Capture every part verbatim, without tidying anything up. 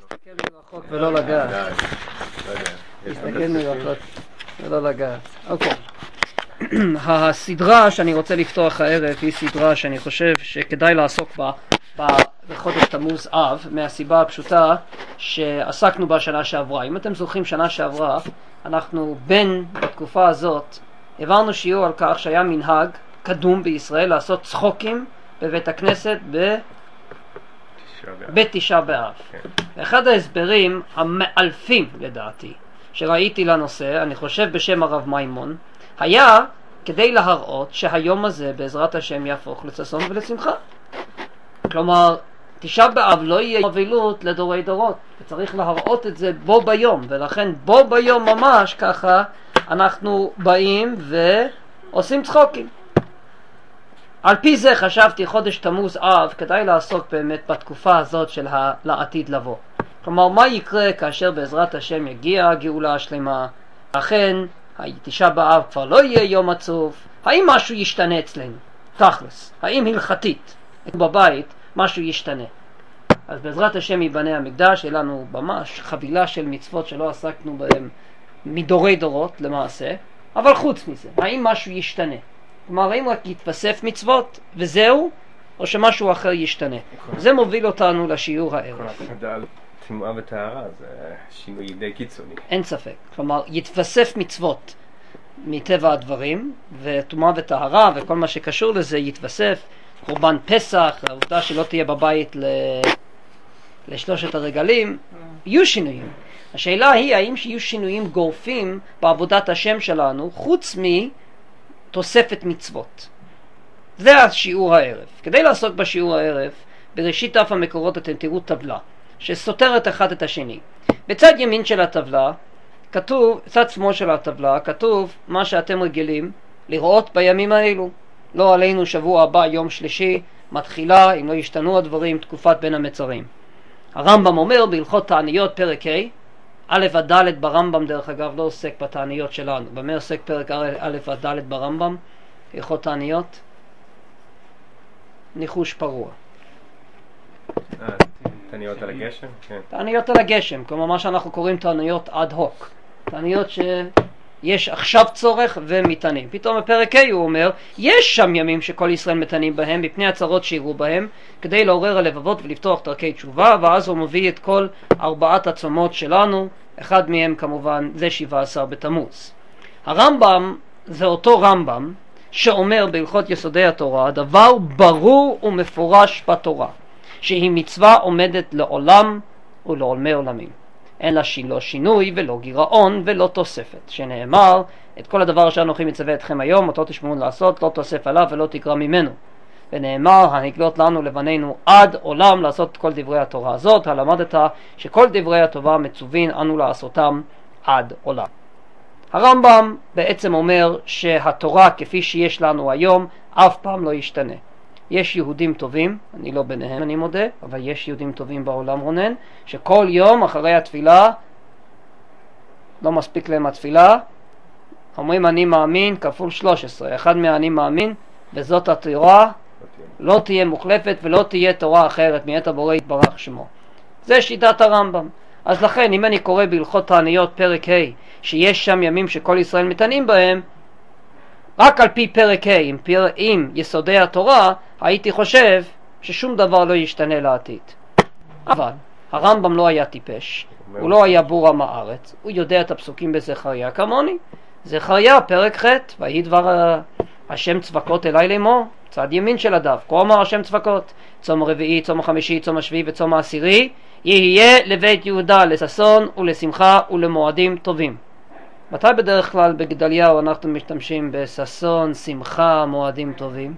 להסתכל מרחוק ולא לגעת. להסתכל מרחוק ולא לגעת. אוקיי. הסדרה שאני רוצה לפתוח הערב היא סדרה שאני חושב שכדאי לעסוק בה בחודש תמוז אב, מהסיבה הפשוטה שעסקנו בה שנה שעברה. אם אתם זוכרים, שנה שעברה אנחנו בין בתקופה הזאת העברנו שיעור על כך שהיה מנהג קדום בישראל לעשות צחוקים בבית הכנסת ב... בתשעה באב. ואחד ההסברים המאלפים לדעתי שראיתי לנושא, אני חושב בשם הרב מימון, היה כדי להראות שהיום הזה בעזרת השם יהפוך לששון ולשמחה. כלומר, תשעה באב לא יהיה אבלות לדורי דורות, וצריך להראות את זה בו ביום, ולכן בו ביום ממש ככה אנחנו באים ועושים צחוקים. על פי זה חשבתי חודש תמוז אב כדאי לעסוק באמת בתקופה הזאת של העתיד לבוא. כלומר, מה יקרה כאשר בעזרת השם יגיע הגאולה השלמה? אכן, תשעה באב כבר לא יהיה יום עצוב. האם משהו ישתנה אצלנו? תכלס. האם הלכתית בבית משהו ישתנה? אז בעזרת השם ייבנה המקדש, יהיה לנו ממש חבילה של מצוות שלא עסקנו בהם מדורי דורות למעשה. אבל חוץ מזה, האם משהו ישתנה? כלומר, האם רק יתווסף מצוות וזהו, או שמשהו אחר ישתנה? זה מוביל אותנו לשיעור הערב. תמועה וטהרה זה שינוי די קיצוני. אין ספק. כלומר, יתווסף מצוות מטבע הדברים, וטומאה וטהרה וכל מה שקשור לזה יתווסף. קורבן פסח, העובדה שלא תהיה בבית ל... לשלושת הרגלים, יהיו שינויים. השאלה היא, האם שיהיו שינויים גורפים בעבודת השם שלנו, חוץ מתוספת מצוות? זה השיעור הערב. כדי לעסוק בשיעור הערב, בראשית דף המקורות אתם תראו טבלה שסותרת אחד את השני. בצד ימין של הטבלה כתוב, בצד שמאל של הטבלה כתוב מה שאתם רגילים לראות בימים האלו. לא עלינו שבוע הבא, יום שלישי, מתחילה, אם לא ישתנו הדברים, תקופת בין המצרים. הרמב"ם אומר בהלכות תעניות פרק ה', א' עד ד' ברמב"ם דרך אגב לא עוסק בתעניות שלנו. במה עוסק פרק א' עד ד' ברמב"ם? הלכות תעניות? ניחוש פרוע. תעניות על הגשם? כן. תעניות על הגשם, כלומר מה שאנחנו קוראים תעניות אד הוק. תעניות שיש עכשיו צורך ומתענים. פתאום בפרק ה' הוא אומר, יש שם ימים שכל ישראל מתענים בהם, מפני הצרות שיראו בהם, כדי לעורר הלבבות ולפתוח דרכי תשובה, ואז הוא מביא את כל ארבעת הצומות שלנו, אחד מהם כמובן זה שבעה עשר בתמוז. הרמב"ם זה אותו רמב"ם שאומר בהלכות יסודי התורה, דבר ברור ומפורש בתורה, שהיא מצווה עומדת לעולם ולעולמי עולמים. אין לה לא שינוי ולא גירעון ולא תוספת, שנאמר, את כל הדבר שאנוכי מצווה אתכם היום, אותו תשמעו לעשות, לא תוסף עליו ולא תגרע ממנו. ונאמר, הנגלות לנו לבנינו עד עולם לעשות כל דברי התורה הזאת. הלמדת שכל דברי הטובה מצווין אנו לעשותם עד עולם. הרמב"ם בעצם אומר שהתורה כפי שיש לנו היום אף פעם לא ישתנה. יש יהודים טובים, אני לא ביניהם אני מודה, אבל יש יהודים טובים בעולם רונן, שכל יום אחרי התפילה, לא מספיק להם התפילה, אומרים אני מאמין כפול שלוש עשרה, אחד מהאני מאמין, וזאת התורה לא תהיה מוחלפת ולא תהיה תורה אחרת מאת הבורא יתברך שמו. זה שיטת הרמב"ם. אז לכן אם אני קורא בהלכות תעניות פרק ה' שיש שם ימים שכל ישראל מתענים בהם, רק על פי פרק ה' עם, פר... עם יסודי התורה הייתי חושב ששום דבר לא ישתנה לעתיד. אבל הרמב"ם לא היה טיפש, הוא לא היה בור עם הארץ, הוא יודע את הפסוקים בזכריה כמוני. זכריה פרק ח', ויהי דבר השם צבקות אליי לאמור, צד ימין של הדף, כה אמר השם צבקות, צום הרביעי, צום החמישי, צום השביעי וצום העשירי יהיה לבית יהודה לששון ולשמחה ולמועדים טובים. מתי בדרך כלל בגדליהו אנחנו משתמשים בששון, שמחה, מועדים טובים?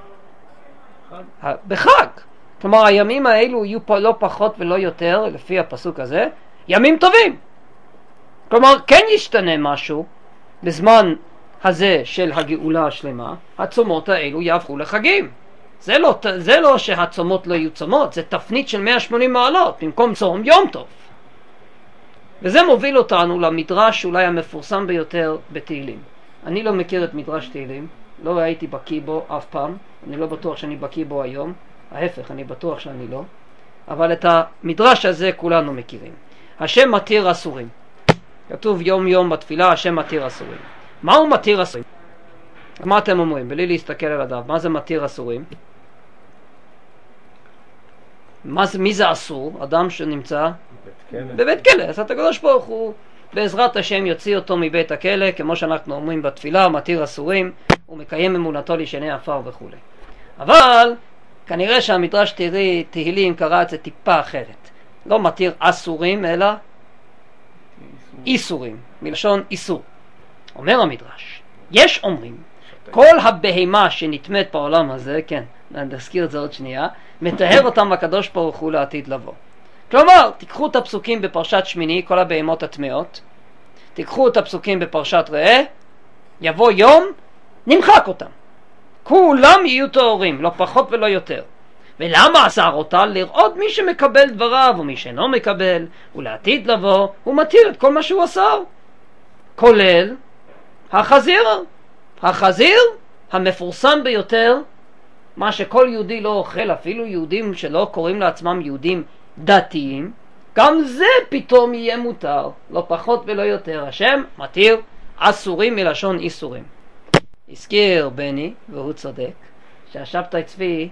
בחג. כלומר הימים האלו יהיו פה לא פחות ולא יותר, לפי הפסוק הזה, ימים טובים. כלומר כן ישתנה משהו בזמן הזה של הגאולה השלמה, הצומות האלו יהפכו לחגים. זה לא, זה לא שהצומות לא יהיו צומות, זה תפנית של מאה ושמונים מעלות, במקום צום יום טוב. וזה מוביל אותנו למדרש אולי המפורסם ביותר בתהילים. אני לא מכיר את מדרש תהילים, לא הייתי בקיא בו אף פעם, אני לא בטוח שאני בקיא בו היום, ההפך, אני בטוח שאני לא. אבל את המדרש הזה כולנו מכירים. השם מתיר אסורים. כתוב יום יום בתפילה, השם מתיר אסורים. מה הוא מתיר אסורים? מה אתם אומרים? בלי להסתכל על הדף, מה זה מתיר אסורים? מה זה, מי זה אסור? אדם שנמצא בבית כלא. אז הקדוש ברוך הוא בעזרת השם יוציא אותו מבית הכלא, כמו שאנחנו אומרים בתפילה, מתיר אסורים, הוא מקיים אמונתו לשני עפר וכו'. אבל כנראה שהמדרש תהילי, תהילים קרא את זה טיפה אחרת. לא מתיר אסורים, אלא איסורים, מלשון איסור. אומר המדרש, יש אומרים, כל הבהמה שנטמאת בעולם הזה, כן, נזכיר את זה עוד שנייה, מטהר אותם הקדוש ברוך הוא לעתיד לבוא. כלומר, תיקחו את הפסוקים בפרשת שמיני, כל הבהמות הטמאות, תיקחו את הפסוקים בפרשת ראה, יבוא יום, נמחק אותם. כולם יהיו טהורים, לא פחות ולא יותר. ולמה אסר אותה? לראות מי שמקבל דבריו ומי שאינו מקבל, ולעתיד לבוא, הוא מתיר את כל מה שהוא אסר. כולל החזיר. החזיר המפורסם ביותר, מה שכל יהודי לא אוכל, אפילו יהודים שלא קוראים לעצמם יהודים דתיים, גם זה פתאום יהיה מותר, לא פחות ולא יותר. השם מתיר אסורים מלשון איסורים. הזכיר בני, והוא צודק, שהשבתאי צבי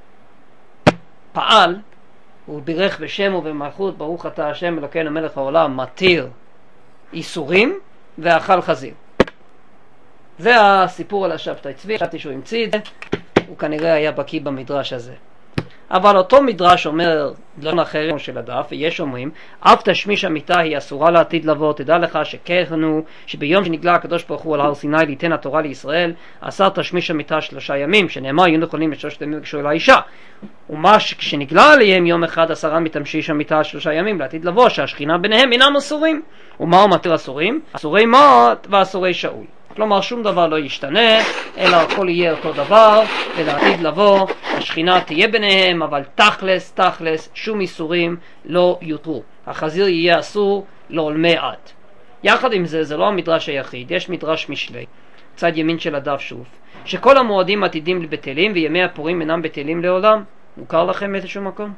פעל, הוא בירך בשם ובמלכות, ברוך אתה השם אלוקינו מלך העולם, מתיר איסורים ואכל חזיר. זה הסיפור על השבתאי צבי, חשבתי שהוא המציא את זה, הוא כנראה היה בקיא במדרש הזה. אבל אותו מדרש אומר דברים אחרים של הדף, ויש אומרים, אף תשמיש המיטה היא אסורה לעתיד לבוא, תדע לך שכנו, שביום שנגלה הקדוש ברוך הוא על הר סיני ליתן התורה לישראל, אסר תשמיש המיטה שלושה ימים, שנאמר יהיו נכונים לשלושת ימים כשאול האישה. ומה שכשנגלה עליהם יום אחד עשרה מתמשיש המיטה שלושה ימים לעתיד לבוא, שהשכינה ביניהם אינם אסורים. ומה הוא מתיר אסורים? אסורי מות ואסורי שאול. כלומר שום דבר לא ישתנה, אלא הכל יהיה אותו דבר, ולעתיד לבוא השכינה תהיה ביניהם, אבל תכלס תכלס שום איסורים לא יותרו. החזיר יהיה אסור לעולמי עד. יחד עם זה, זה לא המדרש היחיד, יש מדרש משלי, צד ימין של הדף שוב, שכל המועדים עתידים לבטלים וימי הפורים אינם בטלים לעולם. מוכר לכם איזשהו מקום?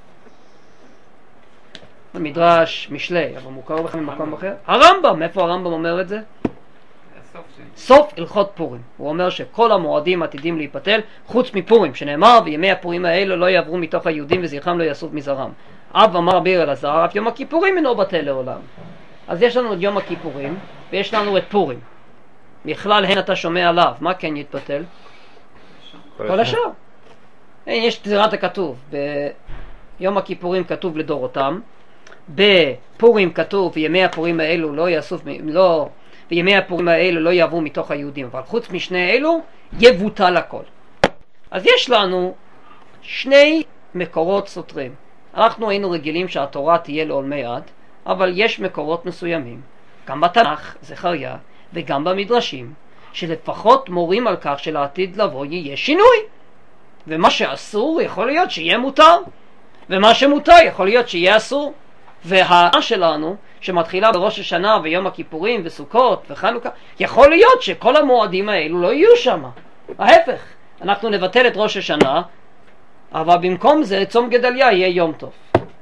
המדרש משלי, אבל מוכר לכם במקום אחר? הרמב"ם, איפה הרמב"ם אומר את זה? סוף הלכות פורים. הוא אומר שכל המועדים עתידים להיפטל חוץ מפורים, שנאמר וימי הפורים האלו לא יעברו מתוך היהודים וזרחם לא יסוף מזרם. אב אמר רבי אלעזר, אף יום הכיפורים אינו בטל לעולם. אז יש לנו את יום הכיפורים ויש לנו את פורים. בכלל הן אתה שומע עליו, מה כן יתבטל? כל השאר. יש תזירת הכתוב, ביום הכיפורים כתוב לדורותם, בפורים כתוב וימי הפורים האלו לא יסוף, לא וימי הפורים האלו לא יעברו מתוך היהודים, אבל חוץ משני אלו יבוטל הכל. אז יש לנו שני מקורות סותרים. אנחנו היינו רגילים שהתורה תהיה לעולמי עד, אבל יש מקורות מסוימים, גם בתנ"ך, זכריה, וגם במדרשים, שלפחות מורים על כך שלעתיד לבוא יהיה שינוי. ומה שאסור יכול להיות שיהיה מותר, ומה שמותר יכול להיות שיהיה אסור. וההערה שלנו שמתחילה בראש השנה ויום הכיפורים וסוכות וחנוכה, יכול להיות שכל המועדים האלו לא יהיו שם. ההפך, אנחנו נבטל את ראש השנה, אבל במקום זה צום גדליה יהיה יום טוב.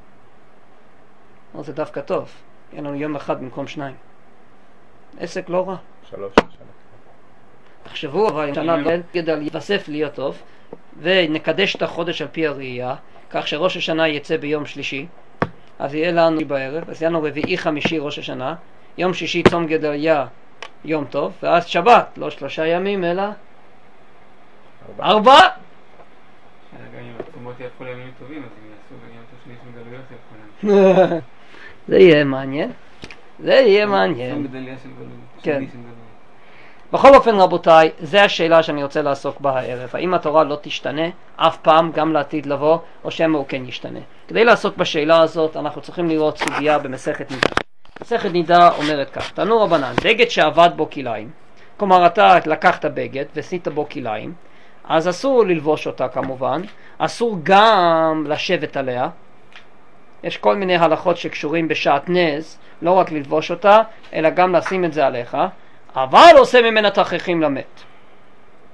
זה דווקא טוב, יהיה לנו יום אחד במקום שניים. עסק לא רע. שלוש שנה. תחשבו, אבל אם שנה גדל יתווסף להיות טוב, ונקדש את החודש על פי הראייה, כך שראש השנה יצא ביום שלישי, אז יהיה לנו בערב, אז יהיה לנו רביעי חמישי ראש השנה, יום שישי צום גדליה יום טוב, ואז שבת, לא שלושה ימים אלא ארבע. ארבע. גם אם הצומות יהפכו לימים טובים, אז אם יעשו ביום שני של גלויות יהפכו להם. זה יהיה מעניין, זה יהיה מעניין. צום גדליה של גלויות. כן. בכל אופן רבותיי, זה השאלה שאני רוצה לעסוק בה הערב. האם התורה לא תשתנה אף פעם גם לעתיד לבוא, או שמא הוא כן ישתנה? כדי לעסוק בשאלה הזאת אנחנו צריכים לראות סוגיה במסכת נידה. מסכת נידה אומרת כך, תנו רבנן, בגד שעבד בו כליים, כלומר אתה לקחת בגד ועשית בו כליים, אז אסור ללבוש אותה כמובן, אסור גם לשבת עליה. יש כל מיני הלכות שקשורים בשעת נז, לא רק ללבוש אותה, אלא גם לשים את זה עליך, אבל עושה ממנה תכריכים למת.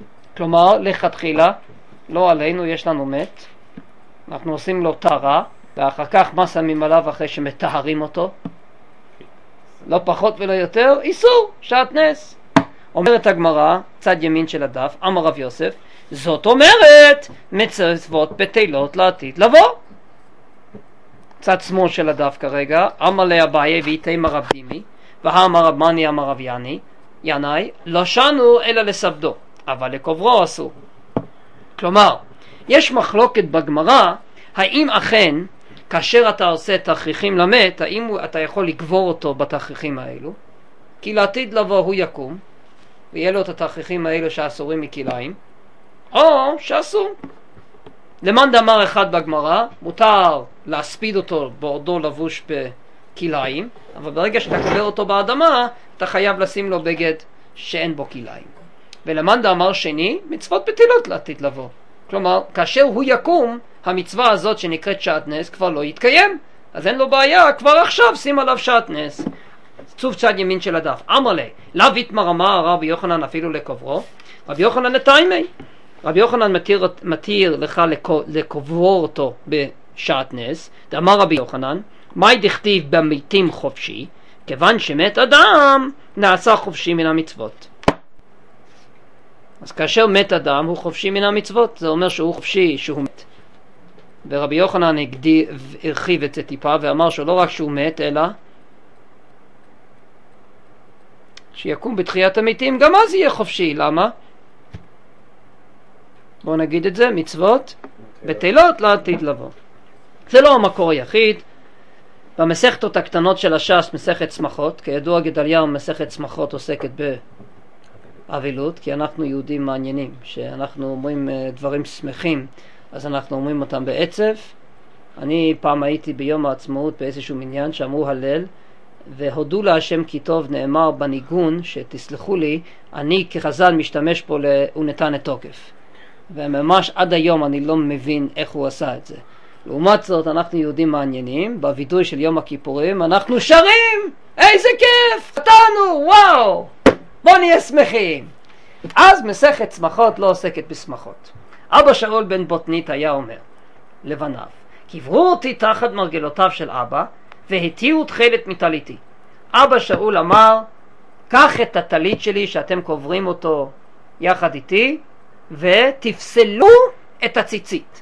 כלומר, לכתחילה, לא עלינו, יש לנו מת, אנחנו עושים לו טהרה, ואחר כך מה שמים עליו אחרי שמטהרים אותו? לא פחות ולא יותר, איסור, שעת נס. אומרת הגמרא, צד ימין של הדף, אמר רב יוסף, זאת אומרת מצוות בטלות לעתיד לבוא. צד שמאל של הדף כרגע, אמר לאביי ואיתמר רב דימי, והאמר רב מני אמר רב יני, ינאי, לא שנו אלא לסבדו, אבל לקוברו אסור. כלומר, יש מחלוקת בגמרא, האם אכן, כאשר אתה עושה תכריכים למת, האם אתה יכול לקבור אותו בתכריכים האלו? כי לעתיד לבוא הוא יקום, ויהיה לו את התכריכים האלו שאסורים מכיליים, או שאסור. למאן דאמר אחד בגמרא, מותר להספיד אותו בעודו לבוש בכיליים, אבל ברגע שאתה קובר אותו באדמה, אתה חייב לשים לו בגד שאין בו כיליים. ולמאן דאמר שני, מצוות בטלות לעתיד לבוא. כלומר, כאשר הוא יקום, המצווה הזאת שנקראת שעת נס כבר לא יתקיים, אז אין לו בעיה, כבר עכשיו שים עליו שעת נס. צוף צד ימין של הדף, אמר לי, לאו יתמר אמר רבי יוחנן אפילו לקוברו, רבי יוחנן נתיימי, רבי יוחנן מתיר, מתיר לך לקבור אותו בשעת נס, דאמר רבי יוחנן, מהי דכתיב במתים חופשי, כיוון שמת אדם נעשה חופשי מן המצוות. אז כאשר מת אדם הוא חופשי מן המצוות, זה אומר שהוא חופשי שהוא מת. ורבי יוחנן הגדיר, הרחיב את זה טיפה ואמר שלא רק שהוא מת, אלא שיקום בתחיית המתים, גם אז יהיה חופשי. למה? בואו נגיד את זה, מצוות בטלות לעתיד לבוא. זה לא המקור היחיד. במסכתות הקטנות של הש"ס, מסכת שמחות, כידוע גדליהו מסכת שמחות עוסקת באבילות, כי אנחנו יהודים מעניינים, שאנחנו אומרים דברים שמחים, אז אנחנו אומרים אותם בעצב. אני פעם הייתי ביום העצמאות באיזשהו מניין שאמרו הלל, והודו להשם כי טוב נאמר בניגון, שתסלחו לי, אני כחז"ל משתמש פה הוא נתן את תוקף. וממש עד היום אני לא מבין איך הוא עשה את זה. לעומת זאת אנחנו יהודים מעניינים, בווידוי של יום הכיפורים אנחנו שרים, איזה כיף, חתנו, וואו, בוא נהיה שמחים. אז מסכת שמחות לא עוסקת בשמחות. אבא שאול בן בוטנית היה אומר לבניו, קברו אותי תחת מרגלותיו של אבא והתירו תכלת מטליתי. אבא שאול אמר, קח את הטלית שלי שאתם קוברים אותו יחד איתי ותפסלו את הציצית.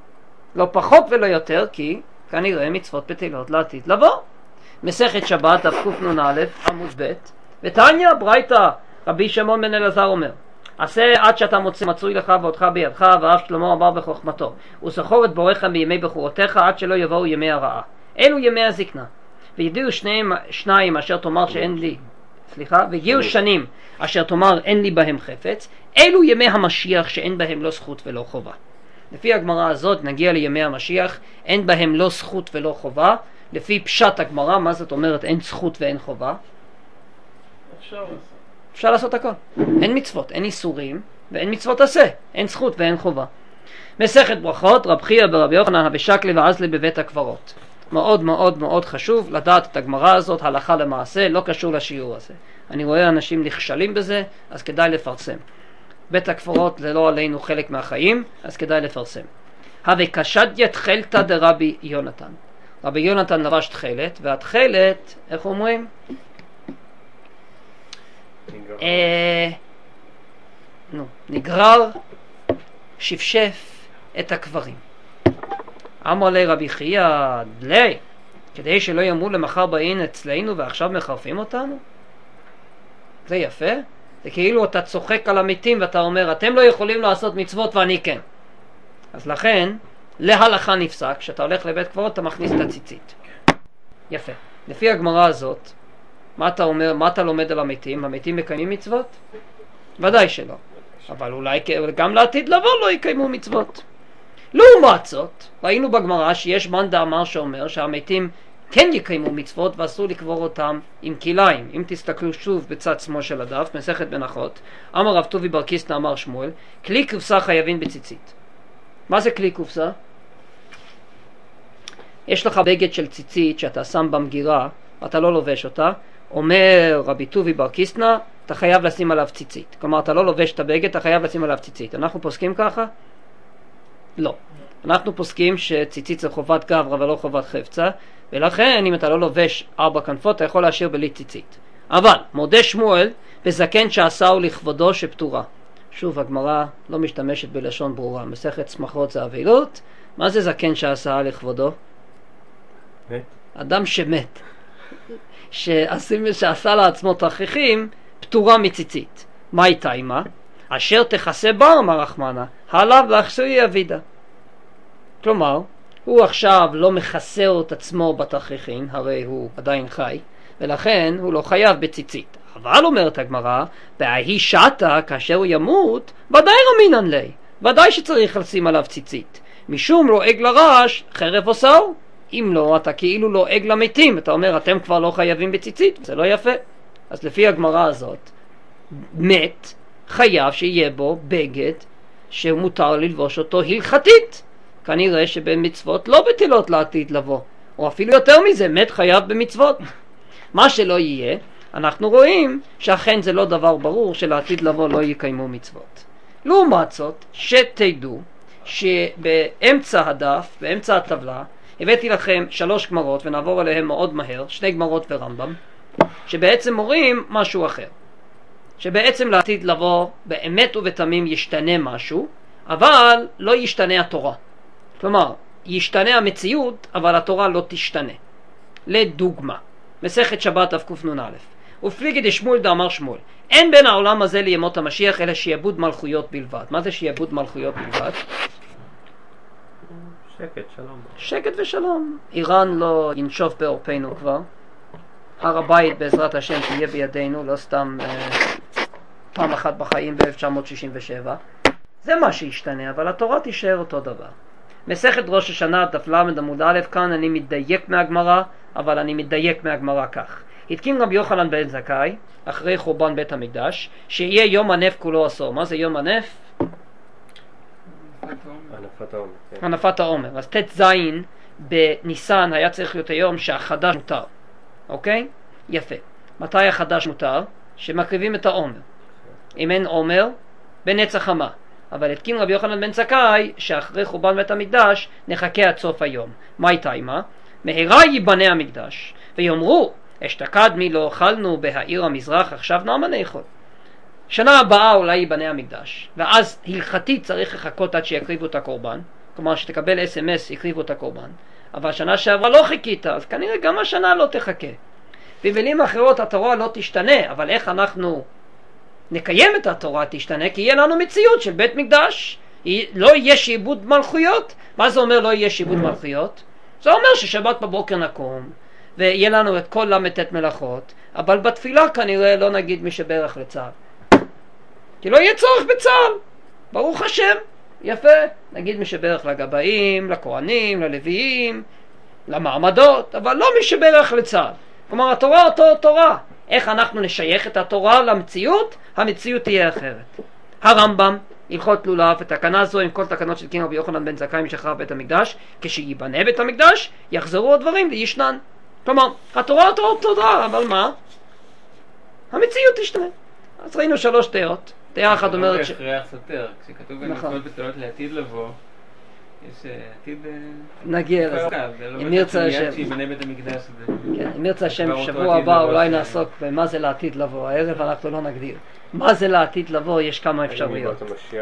לא פחות ולא יותר, כי כנראה מצוות בטלות לעתיד לבוא. מסכת שבת קנ"א עמוד ב', ותניא ברייתא רבי שמעון בן אלעזר אומר, עשה עד שאתה מוצא מצוי לך ואותך בידך, ואף שלמה אמר בחוכמתו, וזכור את בורך בימי בחורותיך עד שלא יבואו ימי הרעה. אלו ימי הזקנה. ויגיעו שניים, שניים אשר תאמר שאין לי, סליחה, והגיעו שנים אשר תאמר אין לי בהם חפץ. אלו ימי המשיח שאין בהם לא זכות ולא חובה. לפי הגמרא הזאת נגיע לימי המשיח, אין בהם לא זכות ולא חובה. לפי פשט הגמרא, מה זאת אומרת אין זכות ואין חובה? אפשר לעשות. אפשר לעשות הכל. אין מצוות, אין איסורים, ואין מצוות עשה. אין זכות ואין חובה. מסכת ברכות, רב חייא ברבי יוחנן הבשקלי ועזלי בבית הקברות. מאוד מאוד מאוד חשוב לדעת את הגמרא הזאת, הלכה למעשה, לא קשור לשיעור הזה. אני רואה אנשים נכשלים בזה, אז כדאי לפרסם. בית הקברות זה לא עלינו חלק מהחיים, אז כדאי לפרסם. הווה קשדיה תכלתא דרבי יונתן. רבי יונתן לבש תכלת, והתכלת, איך אומרים? אה, נו, נגרר, שפשף את הקברים. אמר לי רבי חייא, דלי, כדי שלא יאמרו למחר באין אצלנו ועכשיו מחרפים אותנו? זה יפה. זה כאילו אתה צוחק על המתים ואתה אומר, אתם לא יכולים לעשות מצוות ואני כן. אז לכן, להלכה נפסק, כשאתה הולך לבית קברות אתה מכניס את הציצית. יפה. לפי הגמרא הזאת, מה אתה אומר, מה אתה לומד על המתים? המתים מקיימים מצוות? ודאי שלא. אבל אולי גם לעתיד לבוא לא יקיימו מצוות. לעומת זאת, ראינו בגמרא שיש מאן דאמר שאומר שהמתים כן יקיימו מצוות ואסור לקבור אותם עם כיליים. אם תסתכלו שוב בצד שמאל של הדף, מסכת בנחות, אמר רב טובי בר קיסנא אמר שמואל, כלי קופסה חייבים בציצית. מה זה כלי קופסה? יש לך בגד של ציצית שאתה שם במגירה, אתה לא לובש אותה, אומר רבי טובי בר קיסנא, אתה חייב לשים עליו ציצית. כלומר, אתה לא לובש את הבגד, אתה חייב לשים עליו ציצית. אנחנו פוסקים ככה? לא. אנחנו פוסקים שציצית זה חובת גברא ולא חובת חפצה, ולכן אם אתה לא לובש ארבע כנפות אתה יכול להשאיר בלי ציצית. אבל מודה שמואל בזקן שעשהו לכבודו שפטורה. שוב, הגמרא לא משתמשת בלשון ברורה. מסכת שמחות זה אבלות. מה זה זקן שעשה לכבודו? מת. אדם שמת, שעשים, שעשה לעצמו תכריכים, פטורה מציצית. מה הייתה עמה? אשר תכסה בר, אמר רחמנה, עליו להכסוי אבידה. כלומר, הוא עכשיו לא מכסה את עצמו בתכריכים, הרי הוא עדיין חי, ולכן הוא לא חייב בציצית. אבל אומרת הגמרא, בהיא שעתה כאשר הוא ימות, ודאי רמינן לי, ודאי שצריך לשים עליו ציצית. משום לועג לרש, חרב עושהו. אם לא, אתה כאילו לועג למתים, אתה אומר, אתם כבר לא חייבים בציצית, זה לא יפה. אז לפי הגמרא הזאת, מת חייב שיהיה בו בגד שמותר ללבוש אותו הלכתית. כנראה שבמצוות לא בטלות לעתיד לבוא, או אפילו יותר מזה, מת חייב במצוות. מה שלא יהיה, אנחנו רואים שאכן זה לא דבר ברור שלעתיד לבוא לא יקיימו מצוות. לעומת זאת, שתדעו שבאמצע הדף, באמצע הטבלה, הבאתי לכם שלוש גמרות ונעבור עליהם מאוד מהר, שני גמרות ורמב"ם, שבעצם מורים משהו אחר. שבעצם לעתיד לבוא באמת ובתמים ישתנה משהו, אבל לא ישתנה התורה. כלומר, ישתנה המציאות, אבל התורה לא תשתנה. לדוגמה, מסכת שבת דף קנ"א. ופליגי דשמואל דאמר שמואל, אין בין העולם הזה לימות המשיח אלא שיעבוד מלכויות בלבד. מה זה שיעבוד מלכויות בלבד? שקט, שלום. שקט ושלום. איראן לא ינשוף בעורפנו כבר. הר הבית בעזרת השם תהיה בידינו, לא סתם אה, פעם אחת בחיים ב-אלף תשע מאות שישים ושבע. זה מה שישתנה, אבל התורה תישאר אותו דבר. מסכת ראש השנה דף למד עמוד א', כאן אני מדייק מהגמרא, אבל אני מדייק מהגמרא כך. התקין רבי יוחנן בן זכאי, אחרי חורבן בית המקדש, שיהיה יום הנף כולו עשור. מה זה יום הנף? הנפת העומר. הנפת העומר. אז ת' זין בניסן היה צריך להיות היום שהחדש מותר. אוקיי? יפה. מתי החדש מותר? שמקריבים את העומר. אם אין עומר, בנצח חמה. אבל התקין רבי יוחנן בן זכאי שאחרי חורבן בית המקדש נחכה עד סוף היום. מה הייתה עמה? מהרה ייבנה המקדש ויאמרו אשתקד מי לא אכלנו בהעיר המזרח עכשיו נעמה נאכול. שנה הבאה אולי ייבנה המקדש, ואז הלכתית צריך לחכות עד שיקריבו את הקורבן, כלומר שתקבל אס אם אס יקריבו את הקורבן, אבל שנה שעברה לא חיכית, אז כנראה גם השנה לא תחכה. במילים אחרות התורה לא תשתנה, אבל איך אנחנו נקיים את התורה תשתנה? כי יהיה לנו מציאות של בית מקדש, לא יהיה שיעבוד מלכויות. מה זה אומר לא יהיה שיעבוד מלכויות? זה אומר ששבת בבוקר נקום ויהיה לנו את כל למתת מלאכות, אבל בתפילה כנראה לא נגיד מי שברך לצה"ל, כי לא יהיה צורך בצה"ל. ברוך השם, יפה, נגיד מי שברך לגבאים, לכהנים, ללוויים, למעמדות, אבל לא מי שברך לצה"ל. כלומר התורה אותו תורה. איך אנחנו נשייך את התורה למציאות? המציאות תהיה אחרת. הרמב"ם הלכות לולב, ותקנה זו עם כל תקנות של קין רבי יוחנן בן זכאי משחרר בית המקדש, כשיבנה בית המקדש יחזרו הדברים לישנן. כלומר התורה אותו תורה, אבל מה? המציאות תשתנה. אז ראינו שלוש דעות. דעה אחת אומרת ש... הכרח סותר, כשכתוב במצוות בטלות לעתיד לבוא, יש עתיד... נגיע לזה. אם נרצה השם, אם נרצה השם שבוע הבא אולי נעסוק במה זה לעתיד לבוא. הערב אנחנו לא נגדיר מה זה לעתיד לבוא, יש כמה אפשרויות.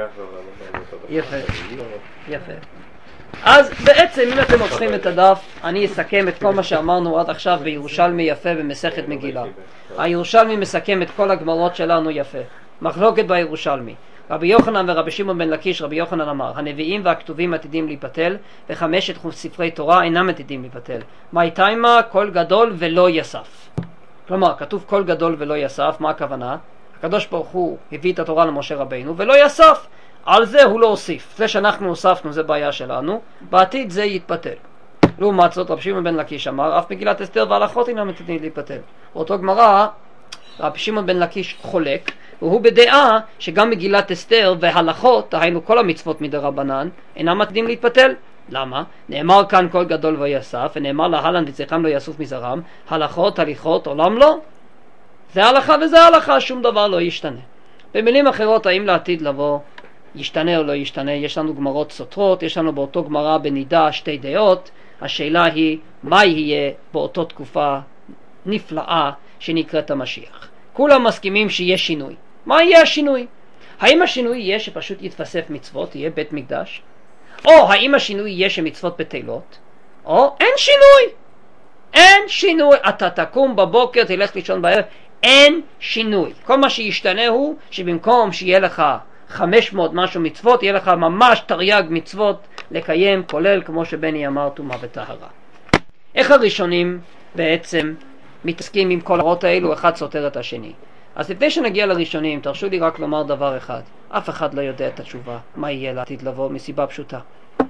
יפה, יפה. אז בעצם אם אתם מוצאים את הדף, אני אסכם את כל מה שאמרנו עד עכשיו בירושלמי יפה במסכת מגילה. הירושלמי מסכם את כל הגמרות שלנו יפה. מחלוקת בירושלמי. רבי יוחנן ורבי שמעון בן לקיש, רבי יוחנן אמר, הנביאים והכתובים עתידים להיפתל, וחמשת ספרי תורה אינם עתידים להיפתל. מה הייתה עמה? קול גדול ולא יסף. כלומר, כתוב קול גדול ולא יסף, מה הכוונה? הקדוש ברוך הוא הביא את התורה למשה רבינו ולא יסף. על זה הוא לא הוסיף. זה שאנחנו הוספנו זה בעיה שלנו, בעתיד זה יתפתל. לעומת זאת רבי שמעון בן לקיש אמר, אף מגילת אסתר והלכות אינם עתידים להיפתל. באותו גמרא רבי שמעון בן לקיש חולק, והוא בדעה שגם מגילת אסתר והלכות, היינו כל המצוות מדרבנן, אינם עתידים להתפתל. למה? נאמר כאן קול גדול ויסף, ונאמר להלן וצריכם לא יסוף מזרם, הלכות, הליכות, עולם לא. זה הלכה וזה הלכה, שום דבר לא ישתנה. במילים אחרות, האם לעתיד לבוא ישתנה או לא ישתנה. יש לנו גמרות סותרות, יש לנו באותו גמרא בנידה שתי דעות. השאלה היא מה יהיה באותו תקופה נפלאה שנקראת המשיח. כולם מסכימים שיהיה שינוי. מה יהיה השינוי? האם השינוי יהיה שפשוט יתווסף מצוות, יהיה בית מקדש? או האם השינוי יהיה שמצוות בטלות? או אין שינוי. אין שינוי. אתה תקום בבוקר, תלך לישון בערב, אין שינוי. כל מה שישתנה הוא שבמקום שיהיה לך חמש מאות משהו מצוות, יהיה לך ממש תרי"ג מצוות לקיים, כולל כמו שבני אמר טומאה וטהרה. איך הראשונים בעצם מתעסקים עם כל ההוראות האלו, אחד סותר את השני? אז לפני שנגיע לראשונים, תרשו לי רק לומר דבר אחד. אף אחד לא יודע את התשובה, מה יהיה לעתיד לבוא, מסיבה פשוטה.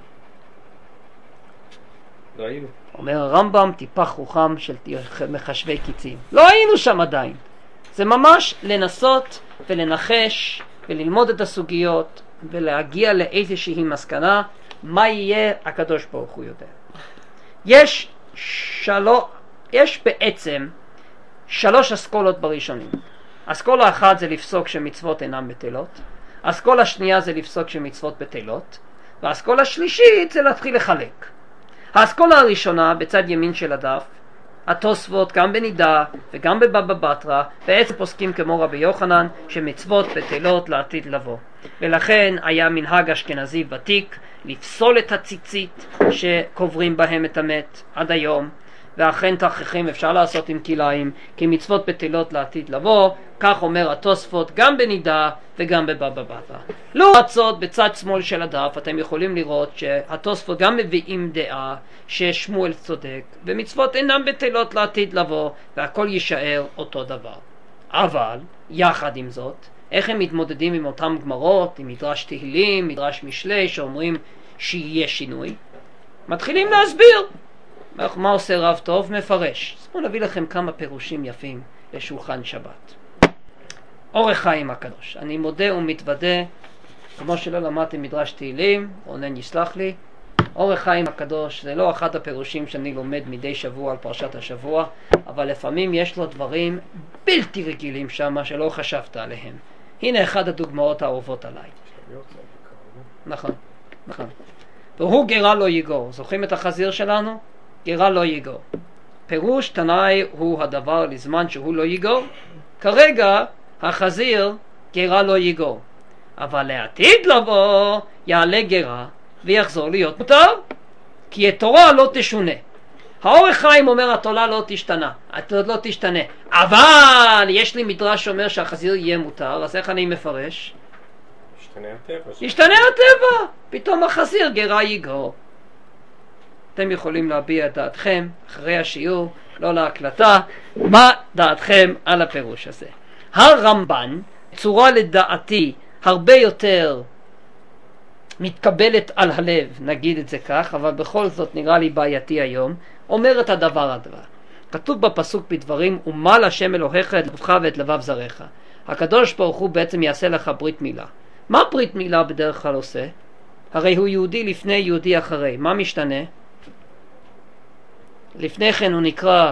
לא היינו. אומר הרמב"ם, טיפח רוחם של מחשבי קיצים. לא היינו שם עדיין. זה ממש לנסות ולנחש וללמוד את הסוגיות ולהגיע לאיזושהי מסקנה מה יהיה. הקדוש ברוך הוא יודע. יש שלוש, יש בעצם שלוש אסכולות בראשונים. אסכולה אחת זה לפסוק שמצוות אינן בטלות, אסכולה שנייה זה לפסוק שמצוות בטלות, והאסכולה השלישית זה להתחיל לחלק. האסכולה הראשונה בצד ימין של הדף, התוספות גם בנידה וגם בבבא בתרא בעצם פוסקים כמו רבי יוחנן שמצוות בטלות לעתיד לבוא, ולכן היה מנהג אשכנזי ותיק לפסול את הציצית שקוברים בהם את המת עד היום, ואכן תכריכים אפשר לעשות עם כליים כי מצוות בטלות לעתיד לבוא. כך אומר התוספות גם בנידה וגם בבבא בתרא. לעומת זאת בצד שמאל של הדף אתם יכולים לראות שהתוספות גם מביאים דעה ששמואל צודק ומצוות אינם בטלות לעתיד לבוא והכל יישאר אותו דבר. אבל יחד עם זאת, איך הם מתמודדים עם אותם גמרות, עם מדרש תהילים, מדרש משלי שאומרים שיהיה שינוי? מתחילים להסביר. מה עושה רב טוב? מפרש. אז בואו נביא לכם כמה פירושים יפים לשולחן שבת. אורך חיים הקדוש. אני מודה ומתוודה, כמו שלא למדתי מדרש תהילים, רונן יסלח לי, אורך חיים הקדוש זה לא אחד הפירושים שאני לומד מדי שבוע על פרשת השבוע, אבל לפעמים יש לו דברים בלתי רגילים שם שלא חשבת עליהם. הנה אחד הדוגמאות האהובות עליי. נכון, נכון. והוא גרה לא יגור. זוכרים את החזיר שלנו? גרה לא יגור. פירוש תנאי הוא הדבר לזמן שהוא לא יגור. כרגע החזיר גרה לא יגור, אבל לעתיד לבוא יעלה גרה ויחזור להיות מותר, כי התורה לא תשונה. האורך חיים אומר התורה לא תשתנה, התורה לא תשתנה, אבל יש לי מדרש שאומר שהחזיר יהיה מותר, אז איך אני מפרש? ישתנה הטבע. ישתנה הטבע, פתאום החזיר גרה יגור. אתם יכולים להביע את דעתכם אחרי השיעור, לא להקלטה, מה דעתכם על הפירוש הזה. הרמב"ן, צורה לדעתי הרבה יותר מתקבלת על הלב, נגיד את זה כך, אבל בכל זאת נראה לי בעייתי היום, אומר את הדבר הדבר. כתוב בפסוק בדברים, ומל השם אלוהיך את לבך ואת לבב זרעך. הקדוש ברוך הוא בעצם יעשה לך ברית מילה. מה ברית מילה בדרך כלל עושה? הרי הוא יהודי לפני, יהודי אחרי. מה משתנה? לפני כן הוא נקרא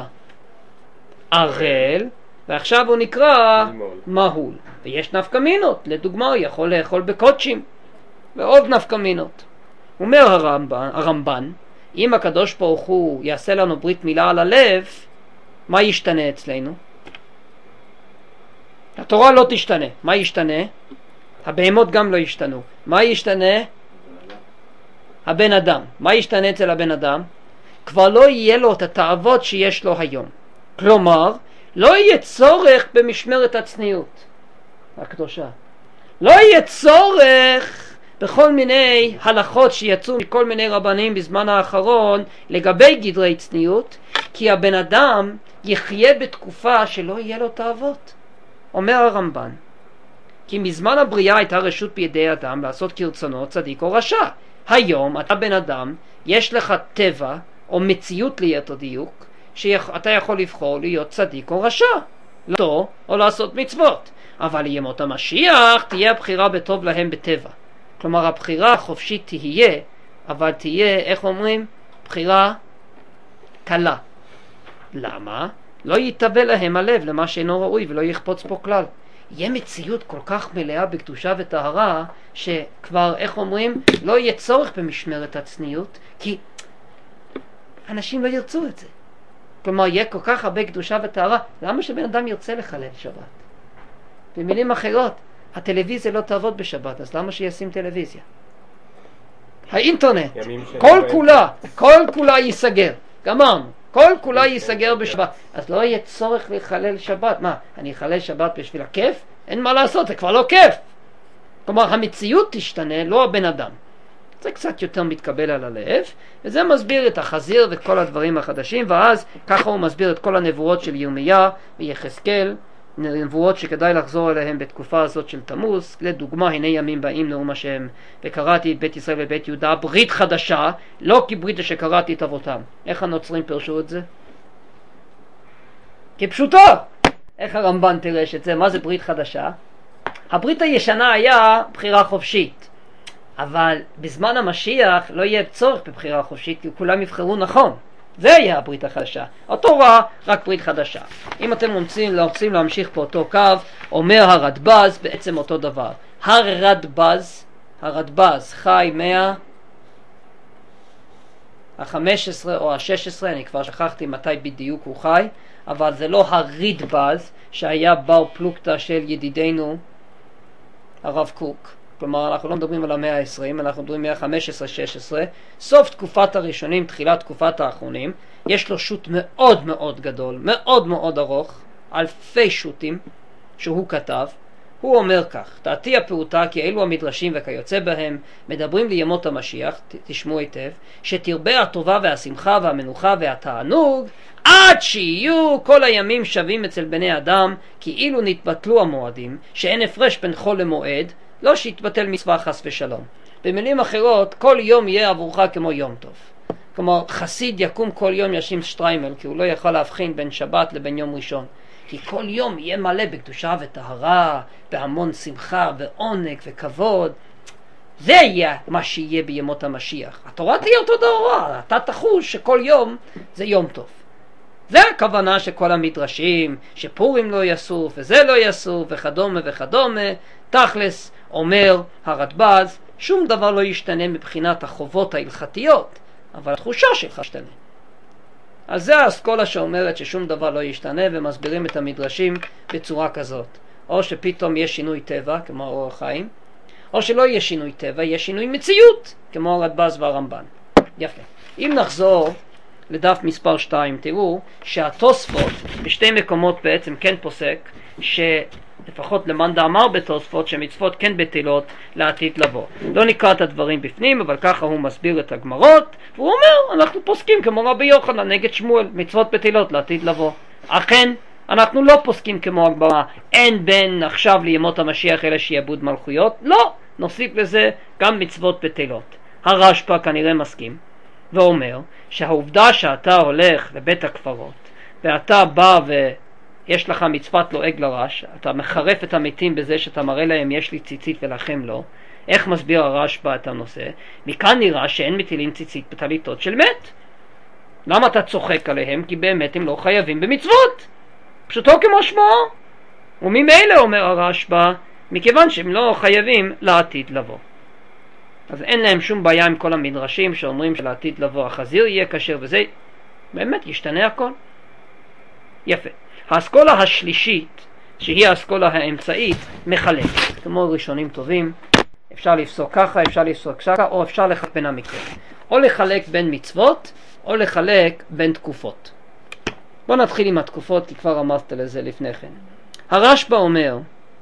ערל, ועכשיו הוא נקרא מהול. ויש נפקא מינות, לדוגמה הוא יכול לאכול בקודשים, ועוד נפקא מינות. אומר הרמב"ן, הרמב"ן, אם הקדוש ברוך הוא יעשה לנו ברית מילה על הלב, מה ישתנה אצלנו? התורה לא תשתנה. מה ישתנה? הבהמות גם לא ישתנו. מה ישתנה? הבן אדם. מה ישתנה אצל הבן אדם? כבר לא יהיה לו את התאוות שיש לו היום. כלומר, לא יהיה צורך במשמרת הצניעות הקדושה. לא יהיה צורך בכל מיני הלכות שיצאו מכל מיני רבנים בזמן האחרון לגבי גדרי צניעות, כי הבן אדם יחיה בתקופה שלא יהיה לו תאוות. אומר הרמב"ן, כי מזמן הבריאה הייתה רשות בידי אדם לעשות כרצונו צדיק או רשע. היום אתה בן אדם, יש לך טבע או מציאות ליתר דיוק, שאתה יכול לבחור להיות צדיק או רשע, לא או לעשות מצוות. אבל ימות המשיח תהיה הבחירה בטוב להם בטבע. כלומר הבחירה החופשית תהיה, אבל תהיה, איך אומרים? בחירה קלה. למה? לא יתאבל להם הלב למה שאינו ראוי ולא יחפוץ פה כלל. יהיה מציאות כל כך מלאה בקדושה וטהרה, שכבר, איך אומרים, לא יהיה צורך במשמרת הצניעות, כי אנשים לא ירצו את זה. כלומר, יהיה כל כך הרבה קדושה וטהרה, למה שבן אדם ירצה לחלל שבת? במילים אחרות, הטלוויזיה לא תעבוד בשבת, אז למה שישים טלוויזיה? האינטרנט, כל כולה, כל כולה ייסגר, גמרנו, כל כולה ייסגר בשבת, אז לא יהיה צורך לחלל שבת. מה, אני אחלל שבת בשביל הכיף? אין מה לעשות, זה כבר לא כיף. כלומר, המציאות תשתנה, לא הבן אדם. זה קצת יותר מתקבל על הלב, וזה מסביר את החזיר ואת כל הדברים החדשים, ואז ככה הוא מסביר את כל הנבואות של ירמיה ויחזקאל, נבואות שכדאי לחזור אליהם בתקופה הזאת של תמוז. לדוגמה, הנה ימים באים נאום השם, וקראתי את בית ישראל ובית יהודה ברית חדשה, לא כברית שקראתי את אבותם. איך הנוצרים פרשו את זה? כפשוטו. איך הרמב"ן תרש את זה? מה זה ברית חדשה? הברית הישנה היה בחירה חופשית, אבל בזמן המשיח לא יהיה צורך בבחירה חופשית, כי כולם יבחרו נכון. זה יהיה הברית החדשה. התורה רק ברית חדשה. אם אתם רוצים, רוצים להמשיך פה אותו קו, אומר הרדב"ז בעצם אותו דבר. הרדב"ז, הרדב"ז חי מאה ה-חמש עשרה או ה-שש עשרה, אני כבר שכחתי מתי בדיוק הוא חי, אבל זה לא הרדב"ז שהיה בר פלוגתא של ידידנו הרב קוק. כלומר, אנחנו לא מדברים על המאה העשרים, אנחנו מדברים מאה ה-חמש עשרה שש עשרה, סוף תקופת הראשונים, תחילת תקופת האחרונים. יש לו שו"ת מאוד מאוד גדול, מאוד מאוד ארוך, אלפי שו"תים שהוא כתב. הוא אומר כך: תעתי הפעוטה כי אלו המדרשים וכיוצא בהם מדברים לימות המשיח, תשמעו היטב, שתרבה הטובה והשמחה והמנוחה והתענוג עד שיהיו כל הימים שווים אצל בני אדם, כאילו נתבטלו המועדים, שאין הפרש בין חול למועד, לא שיתבטל מצווה חס ושלום. במילים אחרות, כל יום יהיה עבורך כמו יום טוב. כלומר, חסיד יקום כל יום ישים שטריימל, כי הוא לא יכול להבחין בין שבת לבין יום ראשון. כי כל יום יהיה מלא בקדושה וטהרה, בהמון שמחה ועונג וכבוד. זה יהיה מה שיהיה בימות המשיח. התורה תהיה אותו דבר, אתה תחוש שכל יום זה יום טוב. זה הכוונה שכל המדרשים, שפורים לא יסוף וזה לא יסוף וכדומה וכדומה. תכלס, אומר הרדב"ז, שום דבר לא ישתנה מבחינת החובות ההלכתיות, אבל התחושה שלך ישתנה. אז זה האסכולה שאומרת ששום דבר לא ישתנה, ומסבירים את המדרשים בצורה כזאת. או שפתאום יש שינוי טבע, כמו אור החיים, או שלא יהיה שינוי טבע, יהיה שינוי מציאות, כמו הרדב"ז והרמב"ן. יפה. אם נחזור לדף מספר שתיים, תראו שהתוספות בשתי מקומות בעצם כן פוסק, שלפחות למאן דאמר בתוספות, שמצוות כן בטלות לעתיד לבוא. לא נקרא את הדברים בפנים, אבל ככה הוא מסביר את הגמרות, והוא אומר, אנחנו פוסקים כמו רבי יוחנן נגד שמואל, מצוות בטלות לעתיד לבוא. אכן, אנחנו לא פוסקים כמו הגמרא, אין בין עכשיו לימות המשיח אלא שיעבוד מלכויות. לא, נוסיף לזה גם מצוות בטלות. הרשב"א כנראה מסכים ואומר שהעובדה שאתה הולך לבית הקברות ואתה בא ויש לך מצוות לועג לרש, אתה מחרף את המתים בזה שאתה מראה להם יש לי ציצית ולכם לא. איך מסביר הרשב"א את הנושא? מכאן נראה שאין מטילים ציצית בטליתות של מת. למה אתה צוחק עליהם? כי באמת הם לא חייבים במצוות, פשוטו כמו שמו. וממילא אומר הרשב"א, מכיוון שהם לא חייבים לעתיד לבוא, אז אין להם שום בעיה עם כל המדרשים שאומרים שלעתיד לבוא החזיר יהיה כשר, וזה באמת ישתנה הכל. יפה. האסכולה השלישית, שהיא האסכולה האמצעית, מחלקת כמו ראשונים טובים. אפשר לפסוק ככה, אפשר לפסוק ככה, או אפשר לחלק בין המקרים, או לחלק בין מצוות או לחלק בין תקופות. בוא נתחיל עם התקופות, כי כבר רמזת לזה לפני כן. הרשב"א אומר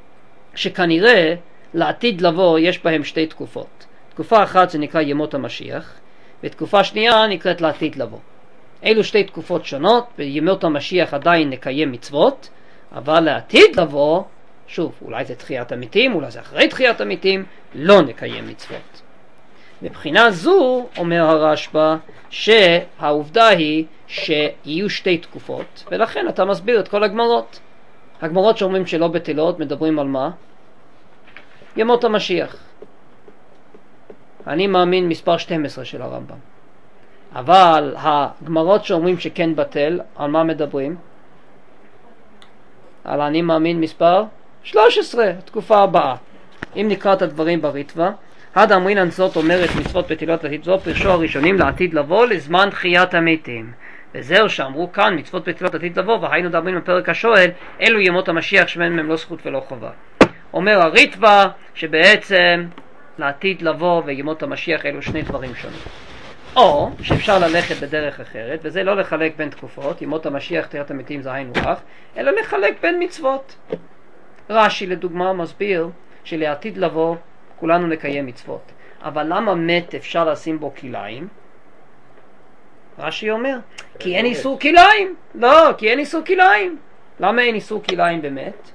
שכנראה לעתיד לבוא יש בהם שתי תקופות. תקופה אחת זה נקרא ימות המשיח, ותקופה שנייה נקראת לעתיד לבוא. אלו שתי תקופות שונות. בימות המשיח עדיין נקיים מצוות, אבל לעתיד לבוא, שוב, אולי זה תחיית המתים, אולי זה אחרי תחיית המתים, לא נקיים מצוות. מבחינה זו אומר הרשב"א שהעובדה היא שיהיו שתי תקופות, ולכן אתה מסביר את כל הגמרות. הגמרות שאומרים שלא בטלות מדברים על מה? ימות המשיח. אני מאמין מספר שתים עשרה של הרמב"ם. אבל הגמרות שאומרים שכן בטל, על מה מדברים? על אני מאמין מספר שלוש עשרה, התקופה הבאה. אם נקרא את הדברים בריטווה, הד אמרינן זאת אומרת מצוות בטלות לעתיד זו, פרשו הראשונים לעתיד לבוא לזמן תחיית המתים. וזהו שאמרו כאן מצוות בטלות לעתיד לבוא, והיינו דברים בפרק השואל, אלו ימות המשיח שמהם הם לא זכות ולא חובה. אומר הריטווה שבעצם לעתיד לבוא וימות המשיח אלו שני דברים שונים. או שאפשר ללכת בדרך אחרת, וזה לא לחלק בין תקופות, ימות המשיח תחיית המתים זה היינו כך, אלא לחלק בין מצוות. רש"י לדוגמה מסביר שלעתיד לבוא כולנו נקיים מצוות. אבל למה מת אפשר לשים בו כליים? רש"י אומר, כי אין איסור כליים. לא, כי אין איסור כליים. למה אין איסור כליים באמת?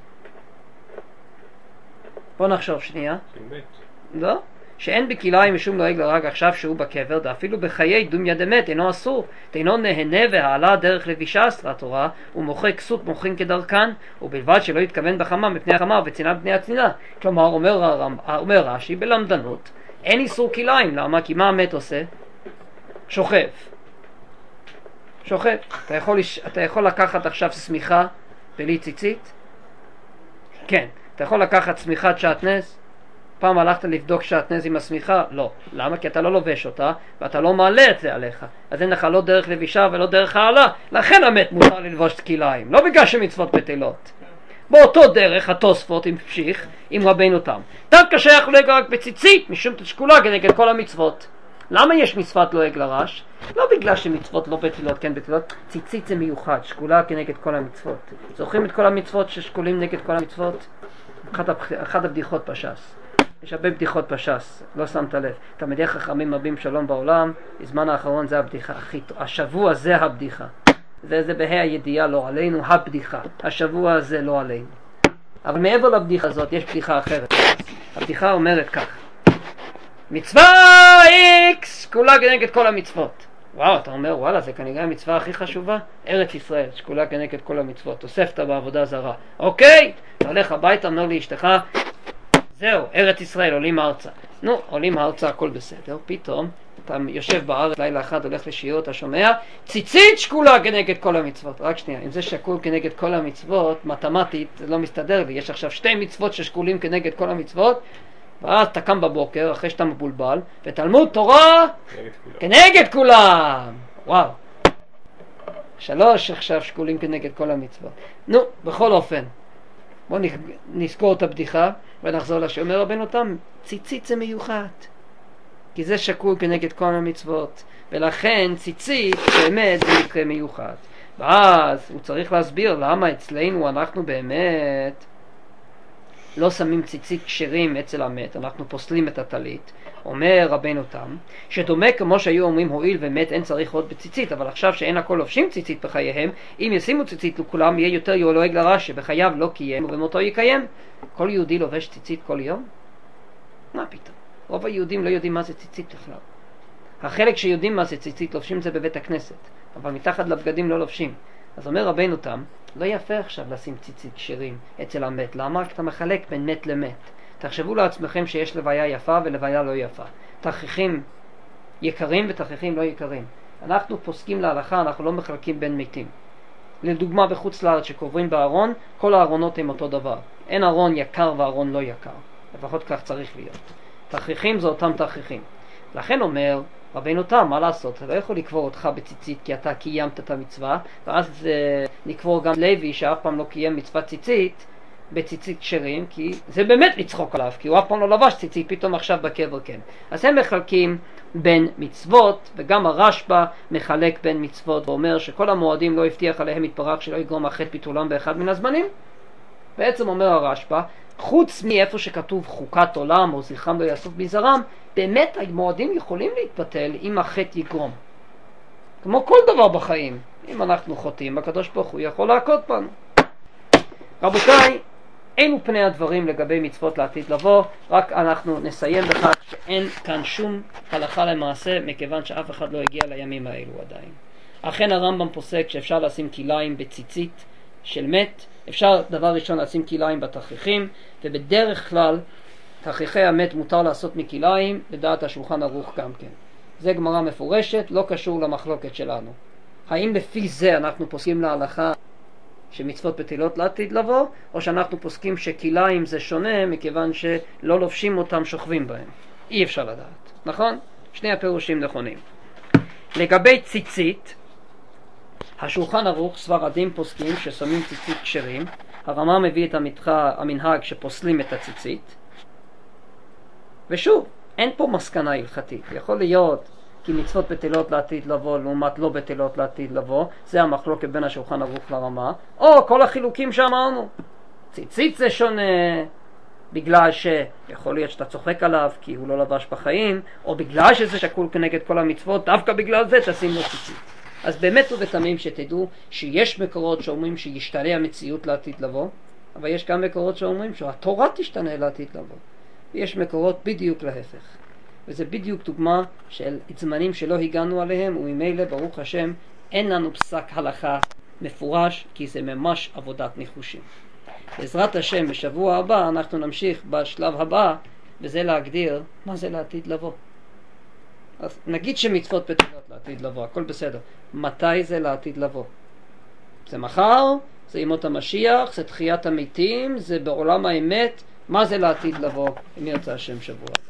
בוא נחשוב שנייה. לא? שאין בכליים משום נוהג לרג עכשיו שהוא בקבר, ואפילו בחיי דומיה דמת אינו אסור. תינו נהנה והעלה דרך לבישה אסרה תורה, ומוכר כסות מוכרים כדרכן, ובלבד שלא יתכוון בחמה מפני החמה וצינה בפני הצינה. כלומר, אומר, הרמ... אומר רש"י בלמדנות, אין איסור כליים. למה? כי מה המת עושה? שוכב. שוכב. אתה יכול, לש... אתה יכול לקחת עכשיו סמיכה בלי ציצית? כן. אתה יכול לקחת סמיכת שעטנז? פעם הלכת לבדוק שעטנז עם הסמיכה? לא. למה? כי אתה לא לובש אותה ואתה לא מעלה את זה עליך, אז אין לך לא דרך לבישה ולא דרך העלה. לכן המת מותר ללבוש כליים, לא בגלל שמצוות בטלות. באותו דרך התוספות המשיך עם רבינו תם, דווקא שייך לועג רק בציצית משום תשקולה כנגד כל המצוות. למה יש מצוות לועג לרש? לא בגלל שמצוות לא בטלות, כן בטלות. ציצית זה מיוחד, שקולה כנגד כל המצוות. זוכרים את כל המצוות ששקולים נגד כל המצוות? אחת, הבח... אחת הבדיחות בש"ס. יש הרבה בדיחות בש"ס, לא שמת לב. תלמידי חכמים רבים שלום בעולם, בזמן האחרון זה הבדיחה הכי טוב. השבוע זה הבדיחה. זה זה בה"א הידיעה לא עלינו, הבדיחה. השבוע הזה לא עלינו. אבל מעבר לבדיחה הזאת יש בדיחה אחרת. הבדיחה אומרת כך: מצווה איקס שקולה כנגד כל המצוות. וואו, אתה אומר וואלה, זה כנראה המצווה הכי חשובה. ארץ ישראל שקולה כנגד כל המצוות, תוספת בעבודה זרה. אוקיי, אתה הולך הביתה, אומר לי אשתך, זהו, ארץ ישראל, עולים ארצה. נו, עולים ארצה, הכל בסדר. פתאום אתה יושב בארץ, לילה אחד הולך לשיעור, אתה שומע ציצית שקולה כנגד כל המצוות. רק שנייה, אם זה שקול כנגד כל המצוות, מתמטית זה לא מסתדר לי. יש עכשיו שתי מצוות ששקולים כנגד כל המצוות, ואז אתה קם בבוקר אחרי שאתה מבולבל, ותלמוד תורה כנגד כולם. וואו, שלוש עכשיו שקולים כנגד כל המצוות. נו, בכל אופן, בואו נזכור את הבדיחה ונחזור לשאומר רבנו תם. ציצית זה מיוחד, כי זה שקול כנגד כל המצוות, ולכן ציצית באמת זה מקרה מיוחד. ואז הוא צריך להסביר למה אצלנו אנחנו באמת לא שמים ציצית כשרים אצל המת, אנחנו פוסלים את הטלית. אומר רבנו תם שדומה כמו שהיו אומרים הועיל ומת אין צריך עוד בציצית, אבל עכשיו שאין הכל לובשים ציצית בחייהם, אם ישימו ציצית לכולם יהיה יותר לועג לרש שבחייו לא קיים ובמותו יקיים. כל יהודי לובש ציצית כל יום? מה פתאום? רוב היהודים לא יודעים מה זה ציצית בכלל. החלק שיודעים מה זה ציצית לובשים זה בבית הכנסת, אבל מתחת לבגדים לא לובשים. אז אומר רבנו תם, לא יפה עכשיו לשים ציצית כשרים אצל המת. למה? כי אתה מחלק בין מת למת. תחשבו לעצמכם שיש לוויה יפה ולוויה לא יפה, תכריכים יקרים ותכריכים לא יקרים. אנחנו פוסקים להלכה, אנחנו לא מחלקים בין מתים. לדוגמה בחוץ לארץ שקוברים בארון, כל הארונות הם אותו דבר, אין ארון יקר וארון לא יקר, לפחות כך צריך להיות. תכריכים זה אותם תכריכים. לכן אומר רבינו תם, מה לעשות? אתה לא יכול לקבור אותך בציצית כי אתה קיימת את המצווה, ואז אה, נקבור גם לוי שאף פעם לא קיים מצוות ציצית בציצית כשרים, כי זה באמת לצחוק עליו, כי הוא אף פעם לא לבש ציצית, פתאום עכשיו בקבר כן. אז הם מחלקים בין מצוות, וגם הרשב"א מחלק בין מצוות ואומר שכל המועדים לא הבטיח עליהם יתברך שלא יגרום אחת ביטולם באחד מן הזמנים. בעצם אומר הרשב"א, חוץ מאיפה שכתוב חוקת עולם או זכרם לא יאסוף מזרם, באמת המועדים יכולים להתבטל אם החטא יגרום, כמו כל דבר בחיים. אם אנחנו חוטאים, הקדוש ברוך הוא יכול להכות בנו. רבותיי, אלו פני הדברים לגבי מצוות לעתיד לבוא. רק אנחנו נסיים בכך שאין כאן שום הלכה למעשה, מכיוון שאף אחד לא הגיע לימים האלו עדיין. אכן הרמב"ם פוסק שאפשר לשים כליים בציצית של מת, אפשר דבר ראשון לשים כליים בתכריכים, ובדרך כלל תכריכי המת מותר לעשות מכליים, לדעת השולחן ערוך גם כן. זה גמרא מפורשת, לא קשור למחלוקת שלנו. האם לפי זה אנחנו פוסקים להלכה שמצוות בטלות לעתיד לבוא, או שאנחנו פוסקים שכליים זה שונה מכיוון שלא לובשים אותם שוכבים בהם. אי אפשר לדעת, נכון? שני הפירושים נכונים. לגבי ציצית, השולחן ערוך ספרדים פוסקים ששמים ציצית כשרים, הרמ"א מביא את המתחה, המנהג שפוסלים את הציצית, ושוב, אין פה מסקנה הלכתית. יכול להיות כי מצוות בטלות לעתיד לבוא לעומת לא בטלות לעתיד לבוא, זה המחלוקת בין השולחן ערוך לרמ"א, או כל החילוקים שאמרנו. ציצית זה שונה בגלל שיכול להיות שאתה צוחק עליו כי הוא לא לבש בחיים, או בגלל שזה שקול כנגד כל המצוות, דווקא בגלל זה תשים לו ציצית. אז באמת ובתמים שתדעו שיש מקורות שאומרים שישתנה המציאות לעתיד לבוא, אבל יש גם מקורות שאומרים שהתורה תשתנה לעתיד לבוא. ויש מקורות בדיוק להפך. וזה בדיוק דוגמה של זמנים שלא הגענו עליהם, וממילא ברוך השם אין לנו פסק הלכה מפורש, כי זה ממש עבודת ניחושים. בעזרת השם בשבוע הבא אנחנו נמשיך בשלב הבא, וזה להגדיר מה זה לעתיד לבוא. אז נגיד שמצוות בטלות לעתיד לבוא, הכל בסדר. מתי זה לעתיד לבוא? זה מחר, זה ימות המשיח, זה תחיית המתים, זה בעולם האמת. מה זה לעתיד לבוא? אם ירצה השם שבוע.